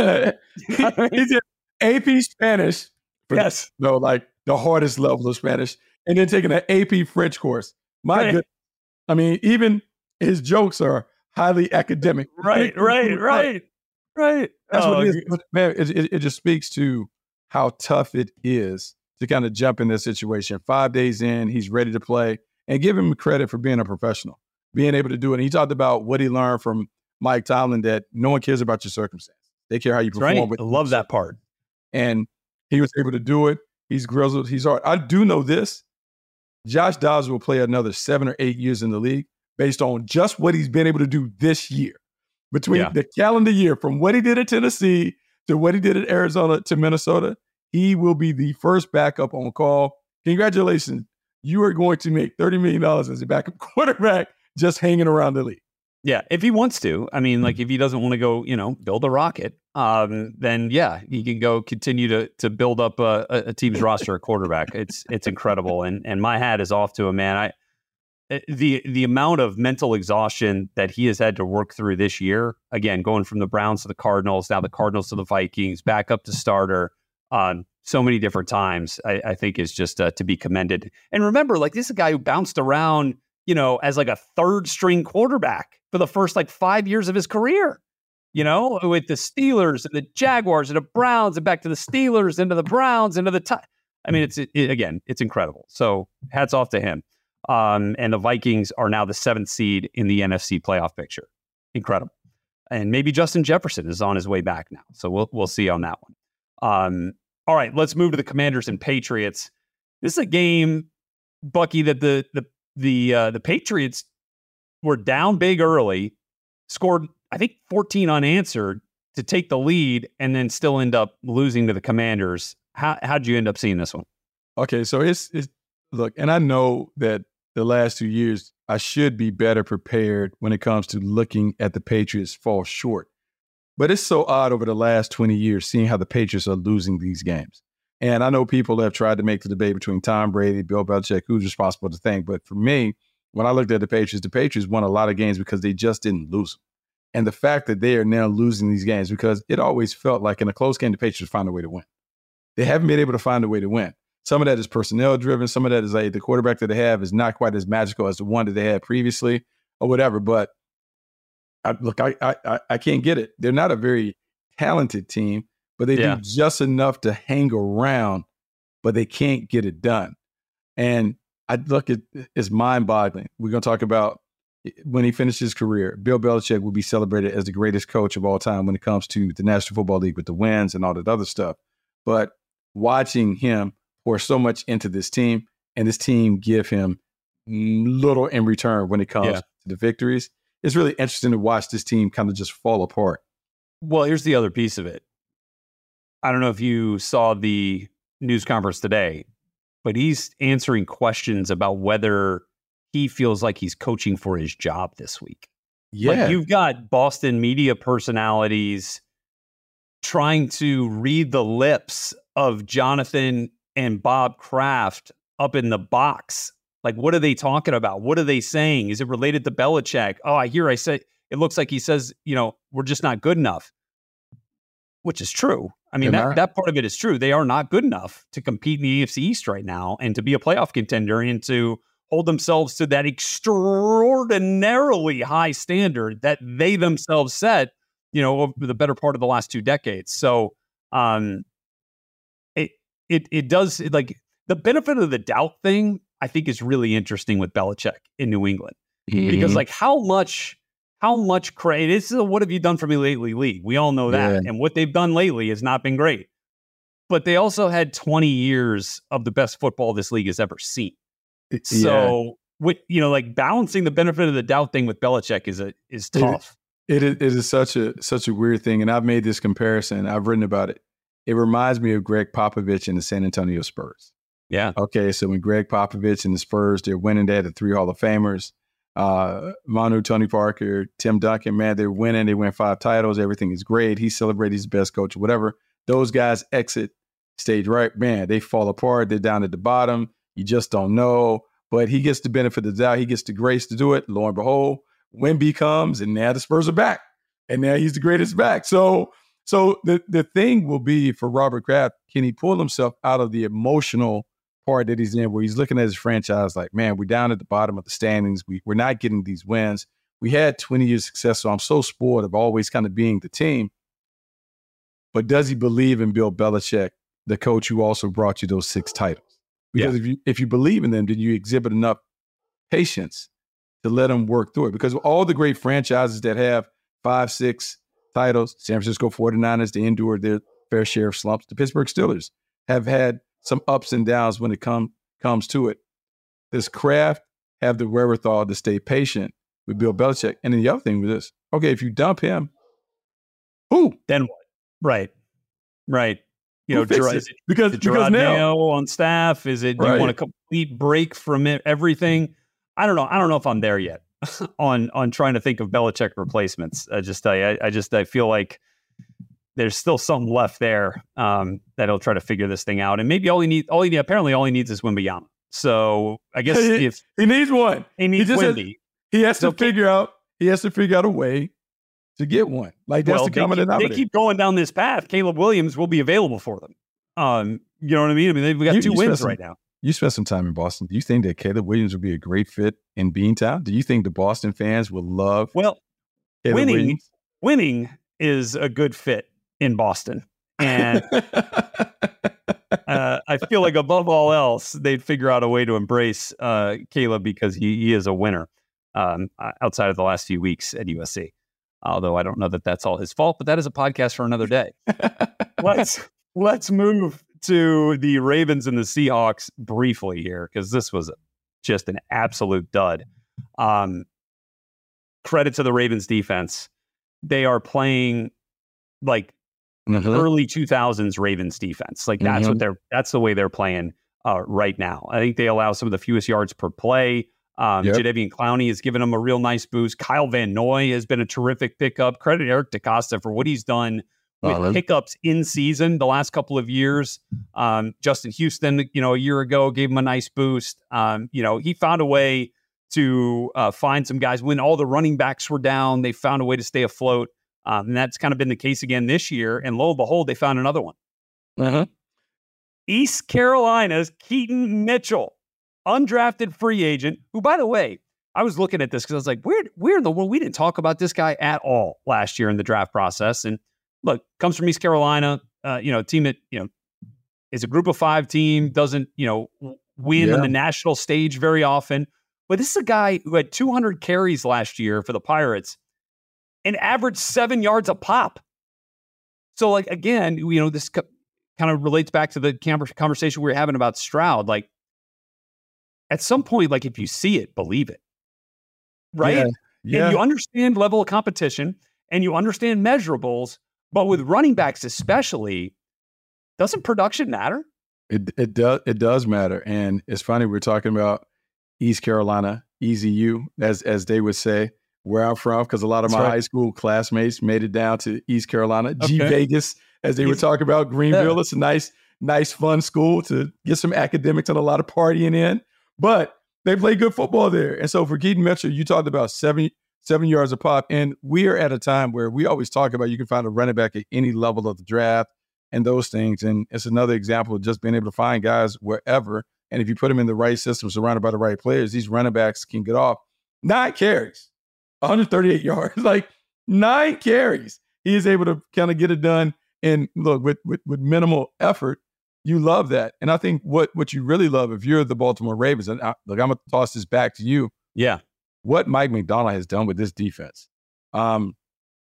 He's in A P Spanish. For Yes. The, no, like the hardest level of Spanish. And then taking an A P French course. My Right. goodness. I mean, even his jokes are highly academic. Right, right, right, right. That's Oh, what it is. But man, it, it, it just speaks to how tough it is to kind of jump in this situation. Five days in, he's ready to play. And give him credit for being a professional, being able to do it. And he talked about what he learned from Mike Tomlin, that no one cares about your circumstance. They care how you That's perform. right. With I love that part. And he was able to do it. He's grizzled. He's hard. I do know this. Josh Dobbs will play another seven or eight years in the league based on just what he's been able to do this year. Between Yeah. the calendar year, from what he did at Tennessee to what he did at Arizona to Minnesota, he will be the first backup on call. Congratulations. You are going to make thirty million dollars as a backup quarterback just hanging around the league. Yeah, if he wants to. I mean, like if he doesn't want to go, you know, build a rocket, um, then yeah, he can go continue to to build up a, a team's roster of quarterback. It's it's incredible, and and my hat is off to him, man. I the the amount of mental exhaustion that he has had to work through this year. Again, going from the Browns to the Cardinals, now the Cardinals to the Vikings, back up to starter, um, so many different times. I, I think is just uh, to be commended. And remember, like this is a guy who bounced around, you know, as like a third string quarterback for the first like five years of his career, you know, with the Steelers and the Jaguars and the Browns and back to the Steelers into the Browns into the, t- I mean, it's, it, again, it's incredible. So hats off to him. Um, and the Vikings are now the seventh seed in the N F C playoff picture. Incredible. And maybe Justin Jefferson is on his way back now. So we'll, we'll see on that one. Um, all right, let's move to the Commanders and Patriots. This is a game, Bucky, that the, the, the, uh, the Patriots were down big early, scored, I think, fourteen unanswered to take the lead, and then still end up losing to the Commanders. How how'd you end up seeing this one? Okay, so it's, it's look, and I know that the last two years I should be better prepared when it comes to looking at the Patriots fall short. But it's so odd over the last twenty years seeing how the Patriots are losing these games. And I know people have tried to make the debate between Tom Brady, Bill Belichick, who's responsible for the thing. But for me, when I looked at the Patriots, the Patriots won a lot of games because they just didn't lose them. And the fact that they are now losing these games, because it always felt like in a close game, the Patriots find a way to win. They haven't been able to find a way to win. Some of that is personnel driven. Some of that is like the quarterback that they have is not quite as magical as the one that they had previously or whatever. But I, look, I, I I can't get it. They're not a very talented team, but they Yeah. do just enough to hang around, but they can't get it done. And I look at it's mind boggling. We're going to talk about when he finished his career. Bill Belichick will be celebrated as the greatest coach of all time when it comes to the National Football League with the wins and all that other stuff. But watching him pour so much into this team and this team give him little in return when it comes Yeah. to the victories, it's really interesting to watch this team kind of just fall apart. Well, here's the other piece of it. I don't know if you saw the news conference today, but he's answering questions about whether he feels like he's coaching for his job this week. Yeah. Like you've got Boston media personalities trying to read the lips of Jonathan and Bob Kraft up in the box. Like, what are they talking about? What are they saying? Is it related to Belichick? Oh, I hear I say it looks like he says, you know, we're just not good enough, which is true. I mean, that, that part of it is true. They are not good enough to compete in the A F C East right now and to be a playoff contender and to hold themselves to that extraordinarily high standard that they themselves set, you know, over the better part of the last two decades. So um, it, it, it does, it, like, the benefit of the doubt thing, I think, is really interesting with Belichick in New England. Mm-hmm. Because, like, how much, how much credit, it's a what have you done for me lately league. We all know that. Yeah. And what they've done lately has not been great. But they also had twenty years of the best football this league has ever seen. So, yeah. with, you know, like, balancing the benefit of the doubt thing with Belichick is a, is tough. It, it, it is such a such a weird thing. And I've made this comparison. I've written about it. It reminds me of Greg Popovich and the San Antonio Spurs. Yeah. Okay, so when Greg Popovich and the Spurs, they're winning, they had the three Hall of Famers. Uh, Manu, Tony Parker, Tim Duncan, man, they're winning. They win five titles. Everything is great. He's celebrated. He's the best coach, whatever. Those guys exit stage right, man, they fall apart. They're down at the bottom. You just don't know. But he gets the benefit of the doubt. He gets the grace to do it. Lo and behold, Wemby comes, and now the Spurs are back. And now he's the greatest back. So so the, the thing will be for Robert Kraft, can he pull himself out of the emotional part that he's in, where he's looking at his franchise like, man, we're down at the bottom of the standings. We, we're not getting these wins. We had twenty years of success, so I'm so spoiled of always kind of being the team. But does he believe in Bill Belichick, the coach who also brought you those six titles? Because yeah. if you if you believe in them, then you exhibit enough patience to let them work through it. Because all the great franchises that have five, six titles, San Francisco forty-niners, they endured their fair share of slumps. The Pittsburgh Steelers have had some ups and downs when it come, comes to it. Does Kraft have the wherewithal to stay patient with Bill Belichick? And then the other thing with this, okay, if you dump him, who? Then what? Right. Right. You know, Gerard, is it, because, is it because now Mayo on staff? Is it, do right. you want a complete break from it, everything? I don't know. I don't know if I'm there yet on, on trying to think of Belichick replacements. I just tell you, I, I just, I feel like there's still something left there um, that he'll try to figure this thing out. And maybe all he needs, all he apparently all he needs is Wembanyama. So I guess he, if he needs one, he needs he Wemby. Has, he has so to figure out, he has to figure out a way to get one. Like that's well, the common they keep, denominator. They keep going down this path. Caleb Williams will be available for them. Um, you know what I mean? I mean, they've got you, two you wins some, right now. You spent some time in Boston. Do you think that Caleb Williams would be a great fit in Beantown? Do you think the Boston fans will love well Caleb winning? Williams? Winning is a good fit in Boston, and uh, I feel like above all else, they'd figure out a way to embrace uh, Caleb because he, he is a winner. Um, outside of the last few weeks at U S C, although I don't know that that's all his fault, but that is a podcast for another day. let's let's move to the Ravens and the Seahawks briefly here, because this was just an absolute dud. Um, credit to the Ravens defense. They are playing like mm-hmm. early two thousands Ravens defense. Like that's mm-hmm. what they're, that's the way they're playing uh, right now. I think they allow some of the fewest yards per play. Um, yep. Jadeveon Clowney has given them a real nice boost. Kyle Van Noy has been a terrific pickup. Credit Eric DeCosta for what he's done with uh, pickups in season the last couple of years. Um, Justin Houston, you know, a year ago gave him a nice boost. Um, you know, he found a way to uh, find some guys when all the running backs were down. They found a way to stay afloat. Um, and that's kind of been the case again this year. And lo and behold, they found another one. Uh-huh. East Carolina's Keaton Mitchell, undrafted free agent, who, by the way, I was looking at this because I was like, where, where in the world? We didn't talk about this guy at all last year in the draft process. And look, comes from East Carolina, uh, you know, team that, you know, is a group of five team, doesn't, you know, win yeah. on the national stage very often. But this is a guy who had two hundred carries last year for the Pirates and averaged seven yards a pop. So, like, again, you know, this co- kind of relates back to the conversation we were having about Stroud. Like, at some point, like, if you see it, believe it. Right? Yeah. Yeah. And you understand level of competition and you understand measurables, but with running backs especially, doesn't production matter? It it does it does matter. And it's funny, we're talking about East Carolina, E Z U, as as they would say, where I'm from, because a lot of That's my right. high school classmates made it down to East Carolina. Okay. G Vegas, as they were talking about Greenville. Yeah. It's a nice, nice, fun school to get some academics and a lot of partying in. But they play good football there. And so for Keaton Mitchell, you talked about seven, seven yards a pop. And we are at a time where we always talk about you can find a running back at any level of the draft and those things. And it's another example of just being able to find guys wherever. And if you put them in the right system, surrounded by the right players, these running backs can get off. Nine carries, one hundred thirty-eight yards, like nine carries. He is able to kind of get it done. And look, with, with with minimal effort, you love that. And I think what what you really love, if you're the Baltimore Ravens, and I, look, I'm going to toss this back to you. Yeah. What Mike Macdonald has done with this defense. Um,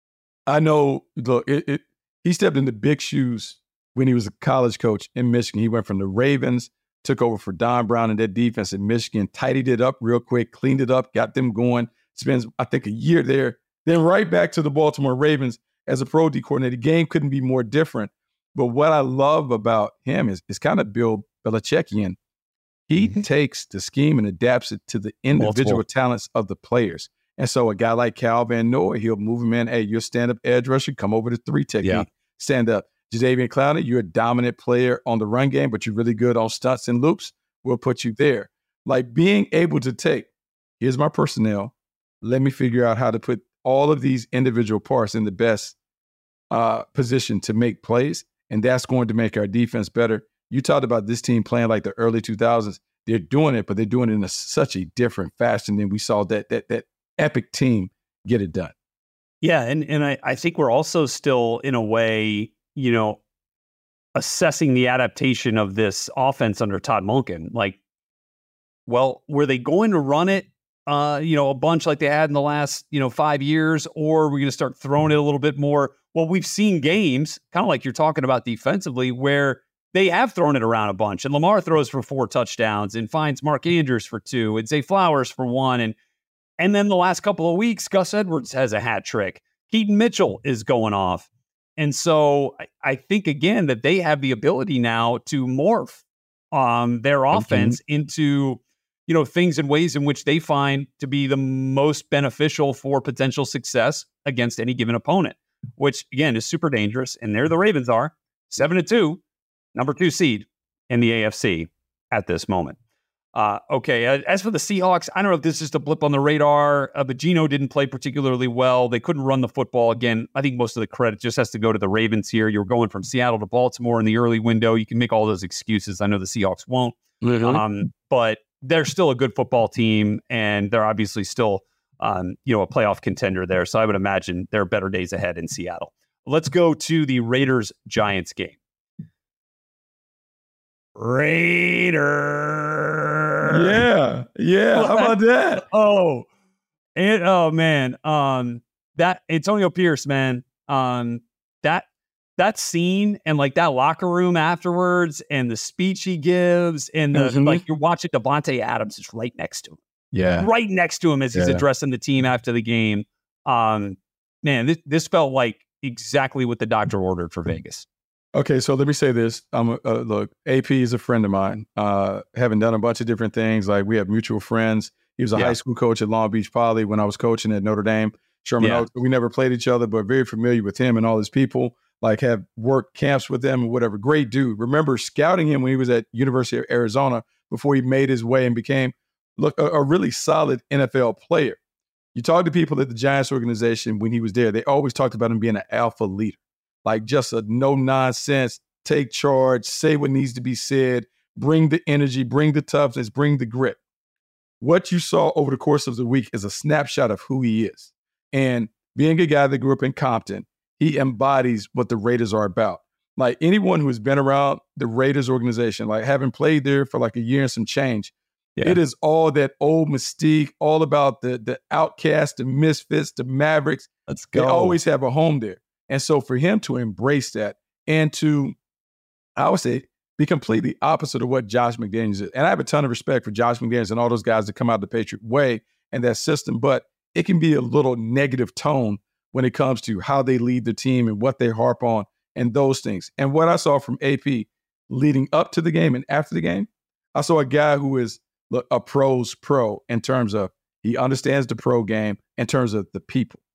I know, look, it, it, he stepped into big shoes when he was a college coach in Michigan. He went from the Ravens, took over for Don Brown and that defense in Michigan, tidied it up real quick, cleaned it up, got them going, spends, I think, a year there, then right back to the Baltimore Ravens as a pro D coordinator. The game couldn't be more different. But what I love about him is, is kind of Bill Belichickian. He mm-hmm. takes the scheme and adapts it to the individual Multiple. talents of the players. And so a guy like Cal Van Noy, he'll move him in. Hey, you're a stand-up edge rusher. Come over to three technique. Yeah. Stand up. Jadeveon Clowney, you're a dominant player on the run game, but you're really good on stunts and loops. We'll put you there. Like being able to take, here's my personnel. Let me figure out how to put all of these individual parts in the best uh, position to make plays. And that's going to make our defense better. You talked about this team playing like the early two thousands. They're doing it, but they're doing it in a, such a different fashion than we saw that that that epic team get it done. Yeah, and and I, I think we're also still, in a way, you know, assessing the adaptation of this offense under Todd Monken. Like, well, were they going to run it, uh, you know, a bunch like they had in the last, you know, five years, or are we going to start throwing it a little bit more? Well, we've seen games, kind of like you're talking about defensively, where they have thrown it around a bunch, and Lamar throws for four touchdowns and finds Mark Andrews for two and Zay Flowers for one. And and then the last couple of weeks, Gus Edwards has a hat trick. Keaton Mitchell is going off. And so I, I think, again, that they have the ability now to morph um, their offense mm-hmm. into, you know, things and ways in which they find to be the most beneficial for potential success against any given opponent, which, again, is super dangerous. And there the Ravens are, seven to two. Number two seed in the A F C at this moment. Uh, okay, uh, as for the Seahawks, I don't know if this is just a blip on the radar, uh, but Geno didn't play particularly well. They couldn't run the football. Again, I think most of the credit just has to go to the Ravens here. You're going from Seattle to Baltimore in the early window. You can make all those excuses. I know the Seahawks won't. Mm-hmm. Um, but they're still a good football team, and they're obviously still um, you know, a playoff contender there. So I would imagine there are better days ahead in Seattle. Let's go to the Raiders-Giants game. Raiders. Yeah. Yeah. How about that? Oh, and oh man. Um, that Antonio Pierce, man. Um, that that scene and like that locker room afterwards and the speech he gives and the mm-hmm. like you're watching Devontae Adams is right next to him. Yeah. Right next to him as he's yeah. addressing the team after the game. Um, man, this this felt like exactly what the doctor ordered for Vegas. Okay, so let me say this. I'm a, uh, look, A P is a friend of mine. Uh, having done a bunch of different things, like we have mutual friends. He was a yeah. high school coach at Long Beach Poly when I was coaching at Notre Dame. Sherman yeah. Oaks. We never played each other, but very familiar with him and all his people. Like have worked camps with them and whatever. Great dude. Remember scouting him when he was at University of Arizona before he made his way and became look a, a really solid N F L player. You talk to people at the Giants organization when he was there, they always talked about him being an alpha leader. Like just a no-nonsense, take charge, say what needs to be said, bring the energy, bring the toughness, bring the grit. What you saw over the course of the week is a snapshot of who he is. And being a guy that grew up in Compton, he embodies what the Raiders are about. Like anyone who has been around the Raiders organization, like having played there for like a year and some change, yeah. it is all that old mystique, all about the, the outcasts, the misfits, the Mavericks. Let's go. They always have a home there. And so for him to embrace that and to, I would say, be completely opposite of what Josh McDaniels is. And I have a ton of respect for Josh McDaniels and all those guys that come out the Patriot way and that system, but it can be a little negative tone when it comes to how they lead the team and what they harp on and those things. And what I saw from A P leading up to the game and after the game, I saw a guy who is a pro's pro in terms of he understands the pro game in terms of the people.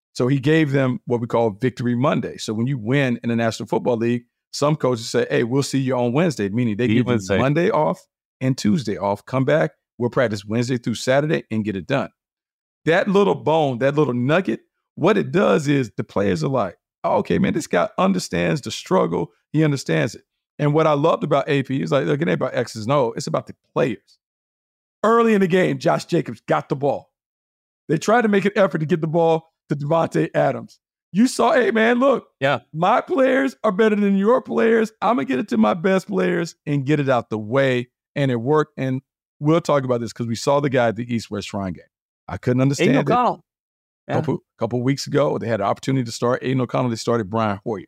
So he gave them what we call Victory Monday. So when you win in the National Football League, some coaches say, hey, we'll see you on Wednesday, meaning they give Wednesday. you Monday off and Tuesday off. Come back, we'll practice Wednesday through Saturday and get it done. That little bone, that little nugget, what it does is the players are like, oh, okay, man, this guy understands the struggle. He understands it. And what I loved about A P is like, look, it ain't about X's and O's. It's about the players. Early in the game, Josh Jacobs got the ball. They tried to make an effort to get the ball to Devontae Adams. You saw, hey, man, look, yeah, my players are better than your players. I'm going to get it to my best players and get it out the way. And it worked. And we'll talk about this because we saw the guy at the East-West Shrine game. I couldn't understand Aiden it. O'Connell. A couple, couple weeks ago, they had an opportunity to start Aiden O'Connell. They started Brian Hoyer.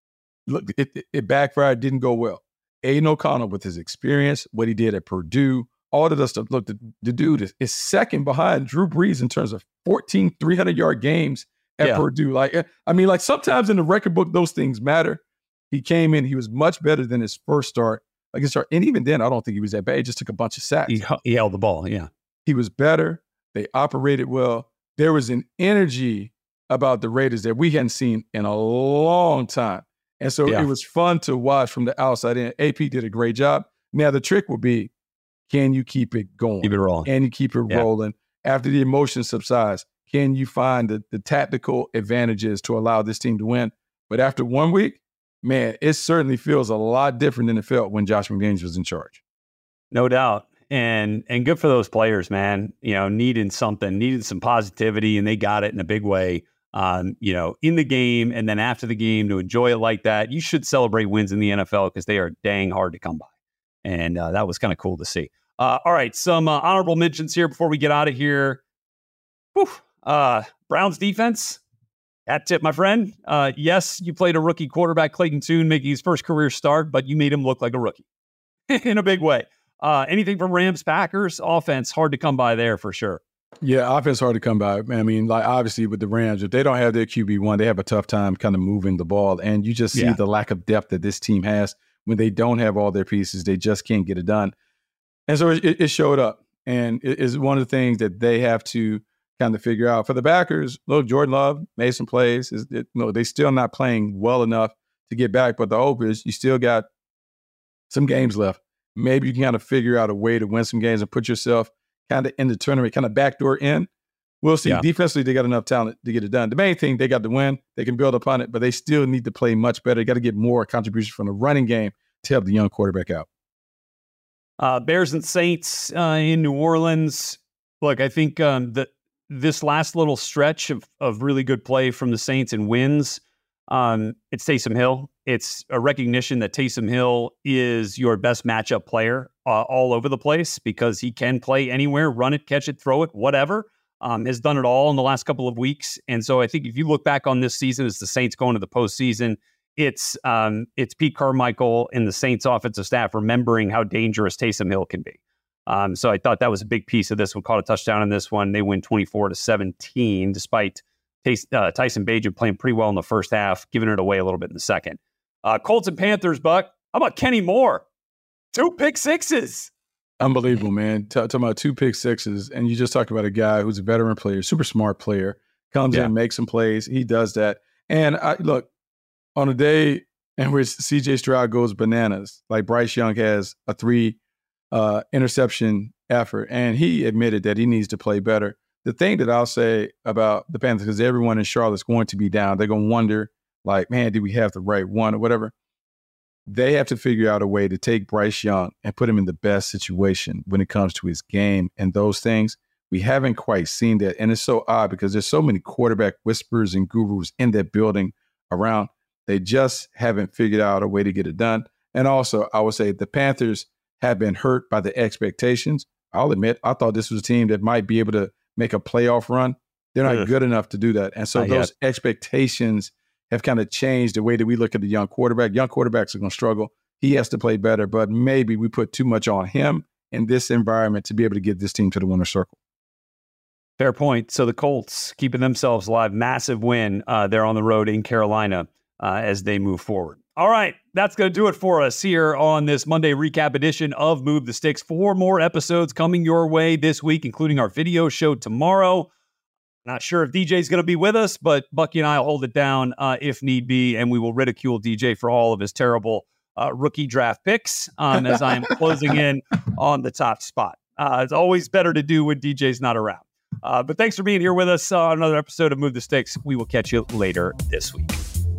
Look, it, it, it backfired, didn't go well. Aiden O'Connell, with his experience, what he did at Purdue, all of that stuff. Look, the, the dude is, is second behind Drew Brees in terms of fourteen three hundred-yard games at Yeah. Purdue. Like, I mean, like sometimes in the record book, those things matter. He came in, he was much better than his first start. Like his start, and even then, I don't think he was that bad. He just took a bunch of sacks. He, he held the ball, yeah. He was better. They operated well. There was an energy about the Raiders that we hadn't seen in a long time. And so Yeah. it was fun to watch from the outside in. A P did a great job. Now, the trick will be, can you keep it going? Keep it rolling. Can you keep it Yeah. rolling? After the emotion subsides, can you find the, the tactical advantages to allow this team to win? But after one week, man, it certainly feels a lot different than it felt when Josh McDaniels was in charge. No doubt. And and good for those players, man. You know, needing something, needed some positivity, and they got it in a big way. Um, you know, in the game and then after the game to enjoy it like that. You should celebrate wins in the N F L because they are dang hard to come by. And uh, that was kind of cool to see. Uh, all right, some uh, honorable mentions here before we get out of here. Whew. Uh, Browns defense. Hat tip, my friend. Uh, yes, you played a rookie quarterback, Clayton Tune, making his first career start, but you made him look like a rookie in a big way. Uh, anything from Rams, Packers, offense, hard to come by there for sure. Yeah, offense hard to come by. I mean, like obviously with the Rams, if they don't have their Q B one, they have a tough time kind of moving the ball. And you just see Yeah. the lack of depth that this team has when they don't have all their pieces. They just can't get it done. And so it, it showed up. And it is one of the things that they have to kind of figure out. For the backers, look, Jordan Love made some plays. Is it, no, they still not playing well enough to get back. But the hope is you still got some games left. Maybe you can kind of figure out a way to win some games and put yourself kind of in the tournament, kind of backdoor in. We'll see. Yeah. Defensively, they got enough talent to get it done. The main thing, they got the win. They can build upon it, but they still need to play much better. They got to get more contribution from the running game to help the young quarterback out. Uh, Bears and Saints uh, in New Orleans. Look, I think um, that this last little stretch of, of really good play from the Saints and wins, um, it's Taysom Hill. It's a recognition that Taysom Hill is your best matchup player uh, all over the place because he can play anywhere, run it, catch it, throw it, whatever. Um, has done it all in the last couple of weeks. And so I think if you look back on this season as the Saints going to the postseason, it's um, it's Pete Carmichael and the Saints offensive staff remembering how dangerous Taysom Hill can be. Um, so I thought that was a big piece of this one. Caught a touchdown in this one. They win twenty-four to seventeen, despite Tays- uh, Tyson Bagent playing pretty well in the first half, giving it away a little bit in the second. Uh, Colts and Panthers, Buck. How about Kenny Moore? Two pick sixes. Unbelievable, man. T- talking about two pick sixes, and you just talked about a guy who's a veteran player, super smart player, comes Yeah. in, makes some plays. He does that. And I look, on a day in which C J Stroud goes bananas, like Bryce Young has a three uh, interception effort, and he admitted that he needs to play better. The thing that I'll say about the Panthers, because everyone in Charlotte's going to be down, they're going to wonder, like, man, did we have the right one or whatever? They have to figure out a way to take Bryce Young and put him in the best situation when it comes to his game and those things. We haven't quite seen that. And it's so odd because there's so many quarterback whisperers and gurus in that building around. They just haven't figured out a way to get it done. And also, I would say the Panthers have been hurt by the expectations. I'll admit, I thought this was a team that might be able to make a playoff run. They're not Ugh. good enough to do that. And so Not those yet. expectations have kind of changed the way that we look at the young quarterback. Young quarterbacks are going to struggle. He has to play better, but maybe we put too much on him in this environment to be able to get this team to the winner's circle. Fair point. So the Colts keeping themselves alive. Massive win. Uh, they're on the road in Carolina uh, as they move forward. All right. That's going to do it for us here on this Monday recap edition of Move the Sticks. Four more episodes coming your way this week, including our video show tomorrow. Not sure if D J's going to be with us, but Bucky and I will hold it down uh, if need be, and we will ridicule D J for all of his terrible uh, rookie draft picks um, as I am closing in on the top spot. Uh, it's always better to do when D J's not around. Uh, but thanks for being here with us on another episode of Move the Sticks. We will catch you later this week.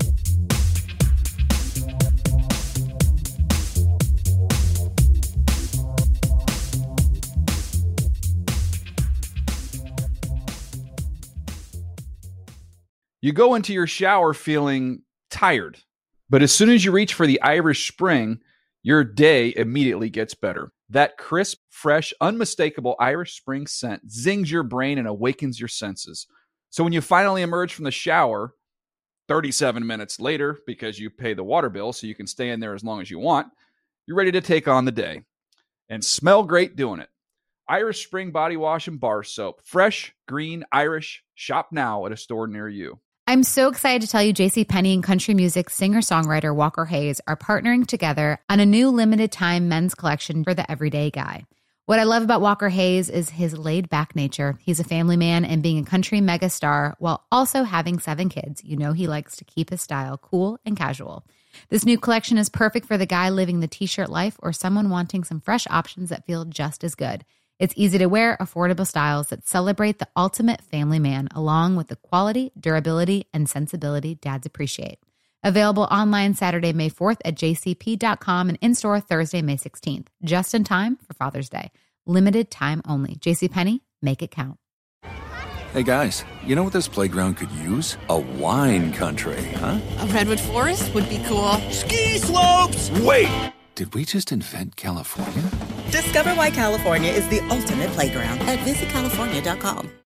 You go into your shower feeling tired, but as soon as you reach for the Irish Spring, your day immediately gets better. That crisp, fresh, unmistakable Irish Spring scent zings your brain and awakens your senses. So when you finally emerge from the shower, thirty-seven minutes later, because you pay the water bill so you can stay in there as long as you want, you're ready to take on the day and smell great doing it. Irish Spring Body Wash and Bar Soap. Fresh, green, Irish. Shop now at a store near you. I'm so excited to tell you JCPenney and country music singer-songwriter Walker Hayes are partnering together on a new limited-time men's collection for the everyday guy. What I love about Walker Hayes is his laid-back nature. He's a family man, and being a country megastar while also having seven kids, you know he likes to keep his style cool and casual. This new collection is perfect for the guy living the t-shirt life or someone wanting some fresh options that feel just as good. It's easy to wear, affordable styles that celebrate the ultimate family man, along with the quality, durability, and sensibility dads appreciate. Available online Saturday, May fourth at j c p dot com and in-store Thursday, May sixteenth. Just in time for Father's Day. Limited time only. JCPenney, make it count. Hey guys, you know what this playground could use? A wine country, huh? A redwood forest would be cool. Ski slopes! Wait! Did we just invent California? Discover why California is the ultimate playground at visit california dot com.